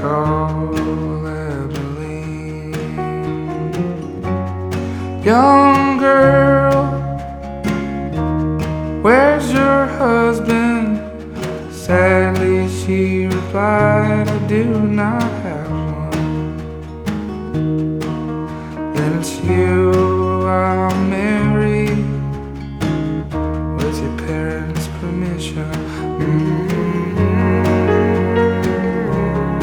call Abilene. Young girl, where's your husband? Sadly she replied, I do not